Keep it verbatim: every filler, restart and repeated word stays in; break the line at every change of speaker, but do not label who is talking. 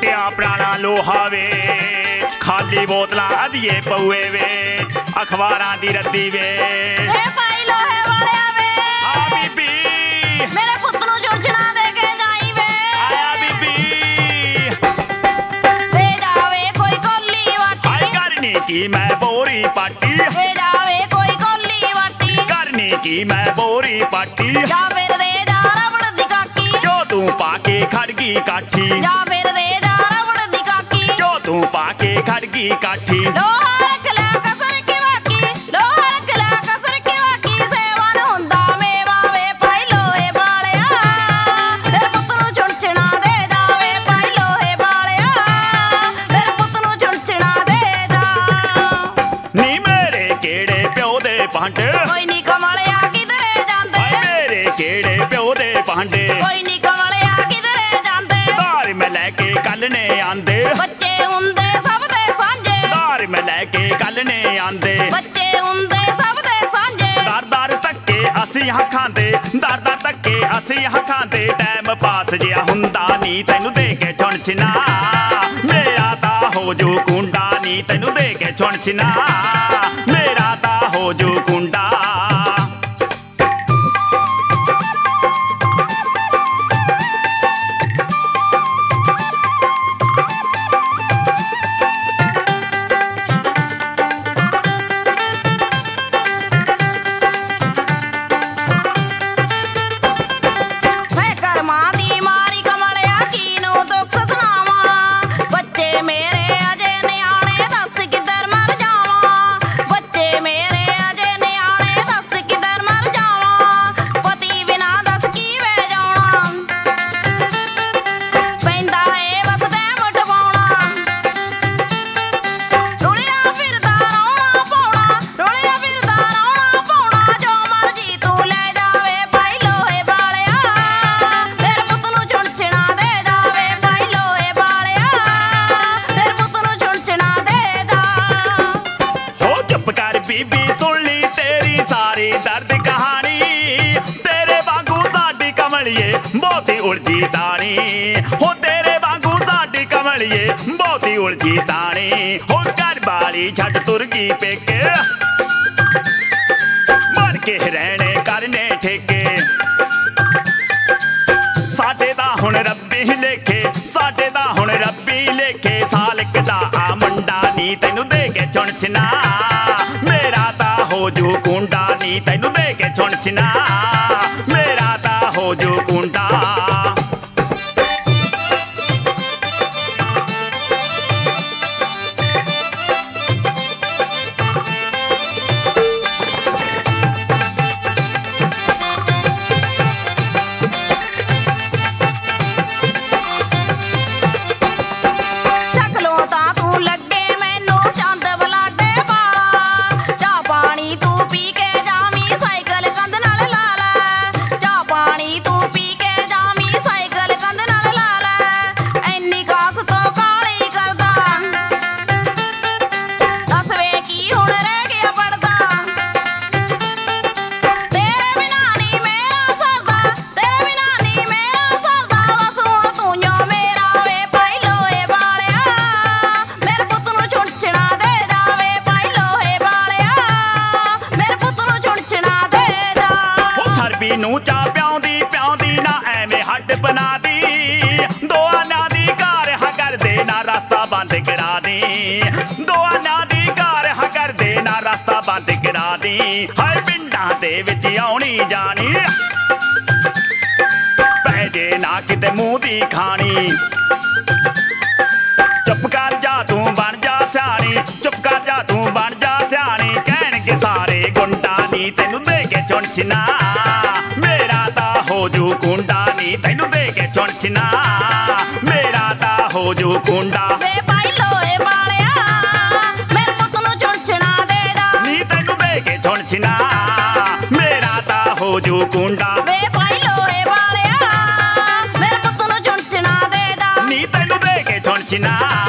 ਟੁੱਟਿਆ ਪੁਰਾਣਾ ਲੋਹਾ ਵੇਚ, ਖਾਲੀ ਬੋਤਲਾਂ ਅਧੀਏ ਪਊਏ ਵੇਚ, ਅਖਬਾਰਾਂ ਦੀ ਰੱਦੀ ਵੇਚ।
ਏ ਭਾਈ ਲੋਹੇ ਵਾਲਿਆ ਵੇ,
ਆ ਬੀਬੀ
ਮੇਰੇ ਪੁੱਤ ਨੂੰ ਚੁੰਝਣਾ ਦੇ ਕੇ ਜਾਈ ਵੇ।
ਆਇਆ ਬੀਬੀ
ਦੇ ਜਾਵੇ ਕੋਈ ਕੋਲੀ ਵਾਟੀ,
ਹਾਏ ਕਰਨੀ ਕੀ ਮੈਂ ਬੋਰੀ ਪਾਟੀ,
ਦੇ ਜਾਵੇ ਕੋਈ ਕੋਲੀ ਵਾਟੀ,
ਕਰਨੀ ਕੀ ਮੈਂ ਬੋਰੀ ਪਾਟੀ।
ਜਾਂ ਫਿਰ ਦੇ ਜਾ ਰਬੜ ਦੀ ਕਾਕੀ,
ਜੋ ਤੂੰ ਪਾ ਕੇ ਖੜ ਗਈ ਕਾਠੀ,
ਜਾਂ ਫਿਰ ਦੇ ਜਾ ਰਬੜ ਦੀ ਕਾਕੀ,
ਜੋ ਤੂੰ ਪਾ ਕੇ ਖੜ ਗਈ ਕਾਠੀ।
ਲੋਹਾ ਰੱਖ ਲੈ ਕਸਰ ਕੀ ਵਾਕੀ, ਲੋਹਾ ਰੱਖ ਲੈ ਕਸਰ ਕੀ ਵਾਕੀ, ਸੇਵਾ ਨੂੰ ਹੁੰਦਾ ਮੇਵਾ ਵੇ ਭਾਈ ਲੋਹੇ ਵਾਲਿਆ। ਮੇਰੇ ਪੁੱਤ ਨੂੰ ਚੁੰਝਣਾ ਦੇ ਜਾਵੇ ਭਾਈ ਲੋਹੇ ਵਾਲਿਆ, ਮੇਰੇ ਪੁੱਤ ਨੂੰ ਚੁੰਝਣਾ ਦੇ ਜਾ।
ਨੀ ਮੇਰੇ ਕਿਹੜੇ ਪਿਓ ਦੇ ਭਾਂਡੇ,
ਕੋਈ ਨੀ ਕਮਲਿਆ ਕਿਧਰੇ ਜਾਂਦੇ,
ਹਾਏ ਮੇਰੇ ਕਿਹੜੇ ਪਿਓ ਦੇ ਭਾਂਡੇ।
ਕੋਈ ਨੀ ਕਮਲਿਆ ਕਿਧਰੇ ਜਾਂਦੇ,
ਧਾਰ ਮੈਂ ਲੈ ਕੇ ਕੱਲ ਨੇ ਆਂਦੇ,
ਬੱਚੇ ਹੁੰਦੇ ਸਭ ਦੇ ਸਾਂਝੇ,
ਧਾਰ ਮੈਂ ਲੈ ਕੇ ਕੱਲ ਨੇ ਆਂਦੇ।
ਬੱਚੇ ਹੁੰਦੇ ਸਭ ਦੇ ਸਾਂਝੇ,
ਦਰ ਦਰ ਧੱਕੇ ਅਸੀਂ ਹਾਂ ਖਾਂਦੇ, ਦਰ ਦਰ ਧੱਕੇ ਅਸੀਂ ਹਾਂ ਖਾਂਦੇ। ਟਾਈਮ ਪਾਸ ਜਿਹਾ ਹੁੰਦਾ ਨੀ ਤੈਨੂੰ ਦੇ ਕੇ ਚੁਣਚਨਾ, ਮੇਰਾ ਤਾਂ ਹੋ ਜੂ ਕੁੰਡਾ ਨੀ ਤੈਨੂੰ ਦੇ ਕੇ ਚੁਣਚਨਾ, ਮੇਰਾ ਤਾਂ ਹੋ ਜੂ ਕੁੰਡਾ।
ਮੈਂ ਕਰਮਾਂ ਦੀ ਮਾਰੀ ਕਮਲਿਆ ਕੀਨੂੰ ਦੁੱਖ ਸੁਣਾਵਾਂ, ਬੱਚੇ ਮੇਰੇ ਅਜੇ ਨਿਆਣੇ ਦੱਸ ਕਿੱਧਰ ਮਰ ਜਾਵਾਂ, ਬੱਚੇ ਮੇਰੇ ਅਜੇ ਨਿਆਣੇ ਦੱਸ ਕਿੱਧਰ ਮਰ ਜਾਵਾਂ, ਪਤੀ ਬਿਨਾ ਦੱਸ ਕੀ ਵੇ ਜਾਉਣਾ, ਪੈਂਦਾ ਏ ਬਸ ਟੈਮ ਟਪਾਉਣਾ, ਰੁਲਿਆ ਫਿਰਦਾ ਰੌਣਾ ਪਾਉਣਾ, ਰੁਲਿਆ ਫਿਰਦਾ ਰੌਣਾ ਪਾਉਣਾ, ਜੋ ਮਰਜੀ ਤੂੰ ਲੈ ਜਾਵੇ ਭਾਈ ਲੋਹੇ ਵਾਲਿਆ, ਮੇਰੇ ਪੁੱਤ ਨੂੰ ਚੁੰਝਣਾ ਦੇ ਜਾਵੇ ਭਾਈ ਲੋਹੇ ਵਾਲਿਆ, ਮੇਰੇ ਪੁੱਤ ਨੂੰ ਚੁੰਝਣਾ ਦੇ ਜਾ।
ਹੋ ਚੁੱਪ ਕਰ ਬੀਬੀ ਸੁਣ ਲਈ ਤੇਰੀ ਸਾਰੀ ਦਰਦ ਕਹਾਣੀ, ਤੇਰੇ ਵਾਂਗੂ ਸਾਡੀ ਕਮਲੀਏ ਬਹੁਤੀ ਉਲਝੀ ਤਾਣੀ, ਹੋ ਤੇਰੇ ਵਾਂਗੂ ਸਾਡੀ ਕਮਲੀਏ ਬਹੁਤੀ ਉਲਝੀ ਤਾਣੀ। ਹੋ ਘਰ ਵਾਲੀ ਛੱਡ ਤੁਰ ਗਈ ਪੇਕੇ, ਮਰ ਕੇ ਰਹਿਣੇ ਕਰਨੇ ਠੇਕੇ, ਸਾਡੇ ਦਾ ਹੁਣ ਰੱਬੀ ਲੇਖੇ, ਸਾਡੇ ਦਾ ਹੁਣ ਰੱਬੀ ਲੇਖੇ। ਸਾਲਕ ਦਾ ਆ ਮੁੰਡਾ ਨੀ ਤੈਨੂੰ ਦੇ ਕੇ ਚੁਣਚਨਾ, ਮੇਰਾ ਤਾਂ ਹੋ ਜੂ ਕੁੰਡਾ ਨੀ ਤੈਨੂੰ ਦੇ ਕੇ ਚੁਣਚਨਾ, ਮੇਰਾ ਤਾਂ ਹੋ ਜੂ ਕੁੰਡਾ।
ਸ਼ਕਲੋਂ ਤਾਂ ਤੂੰ ਲੱਗੇ ਮੈਨੂੰ ਚੰਦ ਬਲਾਡੇ ਵਾਲਾ, ਚਾਹ ਪਾਣੀ ਤੂੰ ਪੀ ਕੇ ਜਾਵੀਂ ਸਾਈਕਲ ਕੰਧ ਨਾਲ ਲਾ ਲੈ, ਚਾਹ ਪਾਣੀ ਤੂੰ ਪੀ ਕੇ ਜਾਵੀਂ ਸਾਈਕਲ ਕੰਧ ਨਾਲ ਲਾ ਲੈ, ਐਨੀ ਕਾਸ ਤੋਂ ਕਾਲੀ ਕਰਦਾ, ਦੱਸ ਵੇ ਕੀ ਹੁਣ ਰਹਿ ਗਿਆ ਪੜਦਾ, ਤੇਰੇ ਬਿਨਾਂ ਨੀ ਮੇਰਾ ਸਰਦਾ, ਤੇਰੇ ਬਿਨਾਂ ਨੀ ਮੇਰਾ ਸਰਦਾ, ਬਸ ਹੁਣ ਤੂੰ ਜੋ ਮੇਰਾ ਵੇ ਭਾਈ ਲੋਹੇ ਵਾਲਿਆ, ਮੇਰੇ ਪੁੱਤ ਨੂੰ ਚੁੰਝਣਾ ਦੇ ਜਾਵੇ ਭਾਈ ਲੋਹੇ ਵਾਲਿਆ, ਮੇਰੇ ਪੁੱਤ ਨੂੰ ਚੁੰਝਣਾ ਦੇ ਜਾ।
ਹੋ ਸਰਬੀ ਨੂੰ ਚਾਹ ਪਿਆਉਂਦੀ ਪਿਆਉਂਦੀ ਨਾ ਐਵੇਂ ਹੱਡ ਬਣਾ ਦੀ, ਦੋਆਨਾਂ ਦੀ ਘਰ ਹਾਂ ਕਰਦੇ ਨਾ ਰਸਤਾ ਬੰਦ ਕਰਾ ਦੀ, ਦੋਆਨਾਂ ਦੀ ਘਰ ਹਾਂ ਕਰਦੇ ਨਾ ਰਸਤਾ ਬੰਦ ਕਰਾ ਦੀ। ਹਰ ਪਿੰਡਾਂ ਦੇ ਵਿੱਚ ਆਉਣੀ ਜਾਣੀ, ਪੈ ਜੇ ਨਾ ਕਿਤੇ ਮੂੰਹ ਦੀ ਖਾਣੀ, ਚੁੱਪ ਕਰ ਜਾ ਤੂੰ ਬਣ ਜਾ ਸਿਆਣੀ, ਚੁੱਪ ਕਰ ਜਾ ਤੂੰ ਬਣ ਜਾ ਸਿਆਣੀ। ਕਹਿਣਗੇ ਸਾਰੇ ਗੁੰਡਾ ਨੀ ਤੈਨੂੰ ਦੇ ਕੇ ਚੁਣਚਨਾ, ਮੇਰਾ ਤਾਂ ਹੋ ਜੂ ਕੁੰਡਾ ਨੀ ਤੈਨੂੰ ਦੇ ਕੇ ਚੁਣਚਨਾ, ਮੇਰਾ ਤਾਂ ਹੋ ਜੂ ਕੁੰਡਾ।
ਵੇ ਭਾਈ ਲੋਹੇ ਵਾਲਿਆ, ਮੇਰੇ ਪੁੱਤ ਨੂੰ ਚੁੰਝਣਾ ਦੇ ਜਾ,
ਨੀ ਤੈਨੂੰ ਦੇ ਕੇ ਚੁਣਚਨਾ, ਮੇਰਾ ਤਾਂ ਹੋ ਜੂ ਕੁੰਡਾ।
ਵੇ ਭਾਈ ਲੋਹੇ ਵਾਲਿਆ, ਮੇਰੇ ਪੁੱਤ ਨੂੰ ਚੁੰਝਣਾ ਦੇ ਜਾ,
ਨੀ ਤੈਨੂੰ ਦੇ ਕੇ ਚੁਣਚਨਾ,